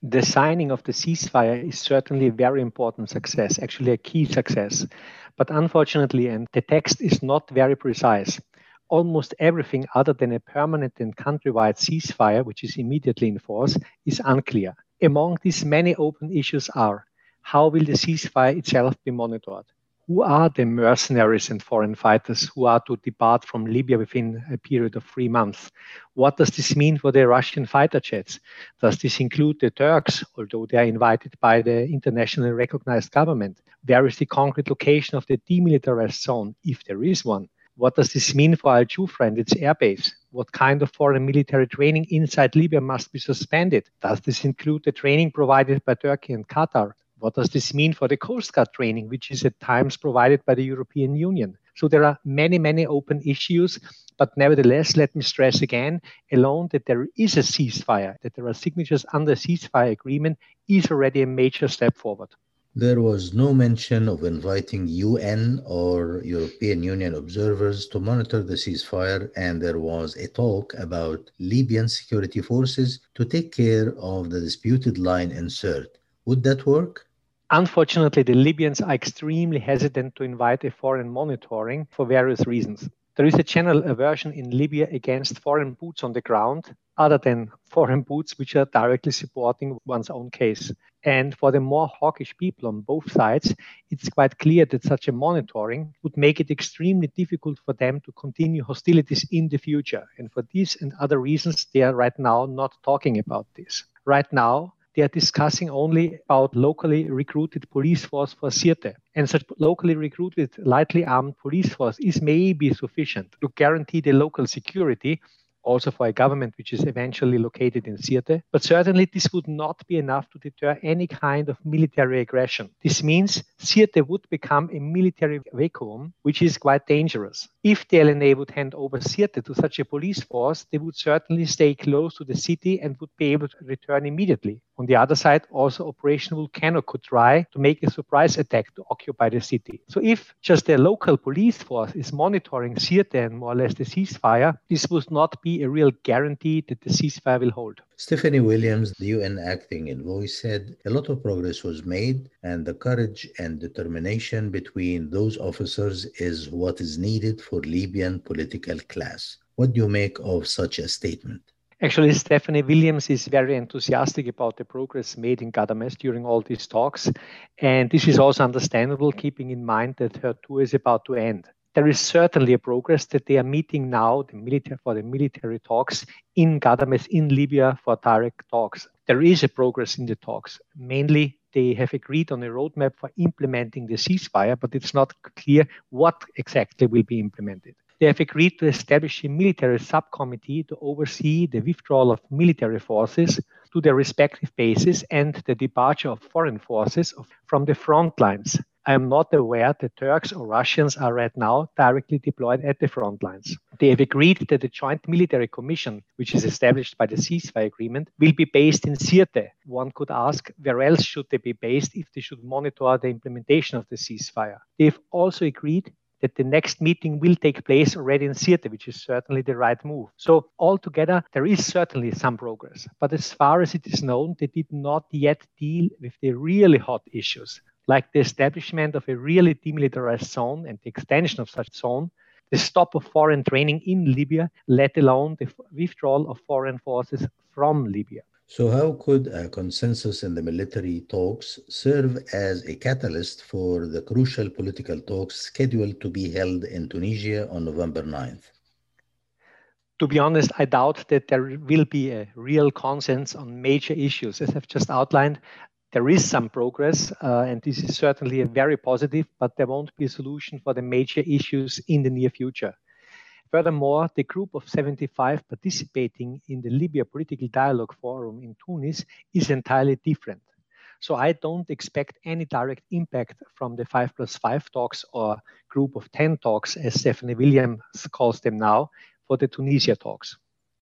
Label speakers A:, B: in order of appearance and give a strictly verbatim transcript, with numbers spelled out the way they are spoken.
A: The signing of the ceasefire is certainly a very important success, actually a key success. But unfortunately, and the text is not very precise. Almost everything other than a permanent and countrywide ceasefire, which is immediately in force, is unclear. Among these many open issues are: how will the ceasefire itself be monitored? Who are the mercenaries and foreign fighters who are to depart from Libya within a period of three months? What does this mean for the Russian fighter jets? Does this include the Turks, although they are invited by the internationally recognized government? Where is the concrete location of the demilitarized zone, if there is one? What does this mean for Al Jufra and its airbase? What kind of foreign military training inside Libya must be suspended? Does this include the training provided by Turkey and Qatar? What does this mean for the Coast Guard training, which is at times provided by the European Union? So there are many, many open issues, but nevertheless, let me stress again, alone that there is a ceasefire, that there are signatures under a ceasefire agreement is already a major step forward.
B: There was no mention of inviting U N or European Union observers to monitor the ceasefire, and there was a talk about Libyan security forces to take care of the disputed line in Sirte. Would that work?
A: Unfortunately, the Libyans are extremely hesitant to invite a foreign monitoring for various reasons. There is a general aversion in Libya against foreign boots on the ground, other than foreign boots which are directly supporting one's own case. And for the more hawkish people on both sides, it's quite clear that such a monitoring would make it extremely difficult for them to continue hostilities in the future. And for these and other reasons, they are right now not talking about this. Right now, they are discussing only about locally recruited police force for Sirte. And such locally recruited, lightly armed police force is maybe sufficient to guarantee the local security, also for a government which is eventually located in Sirte. But certainly this would not be enough to deter any kind of military aggression. This means Sirte would become a military vacuum, which is quite dangerous. If the L N A would hand over Sirte to such a police force, they would certainly stay close to the city and would be able to return immediately. On the other side, also Operation Volcano could try to make a surprise attack to occupy the city. So if just the local police force is monitoring Sirte and more or less the ceasefire, this would not be a real guarantee that the ceasefire will hold.
B: Stephanie Williams, the U N acting envoy, said a lot of progress was made and the courage and determination between those officers is what is needed for Libyan political class. What do you make of such a statement?
A: Actually, Stephanie Williams is very enthusiastic about the progress made in Ghadames during all these talks. And this is also understandable, keeping in mind that her tour is about to end. There is certainly a progress that they are meeting now the military, for the military talks in Ghadames, in Libya, for direct talks. There is a progress in the talks. Mainly, they have agreed on a roadmap for implementing the ceasefire, but it's not clear what exactly will be implemented. They have agreed to establish a military subcommittee to oversee the withdrawal of military forces to their respective bases and the departure of foreign forces from the front lines. I am not aware that Turks or Russians are right now directly deployed at the front lines. They have agreed that the Joint Military Commission, which is established by the ceasefire agreement, will be based in Sirte. One could ask, where else should they be based if they should monitor the implementation of the ceasefire? They have also agreed that the next meeting will take place already in Sirte, which is certainly the right move. So altogether, there is certainly some progress. But as far as it is known, they did not yet deal with the really hot issues, like the establishment of a really demilitarized zone and the extension of such zone, the stop of foreign training in Libya, let alone the withdrawal of foreign forces from Libya.
B: So, how could a consensus in the military talks serve as a catalyst for the crucial political talks scheduled to be held in Tunisia on November ninth?
A: To be honest, I doubt that there will be a real consensus on major issues. As I've just outlined, there is some progress, uh, and this is certainly a very positive, but there won't be a solution for the major issues in the near future. Furthermore, the group of seventy-five participating in the Libya Political Dialogue Forum in Tunis is entirely different. So I don't expect any direct impact from the five plus five talks or group of ten talks, as Stephanie Williams calls them now, for the Tunisia talks.